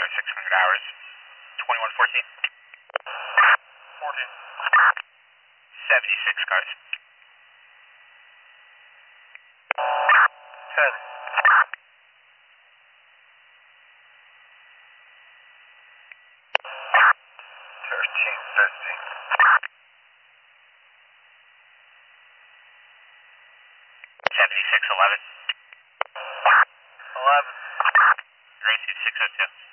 600 hours. 2114. 14. 76 cars. 10. 13 testing. 7611. 11. Racing 602.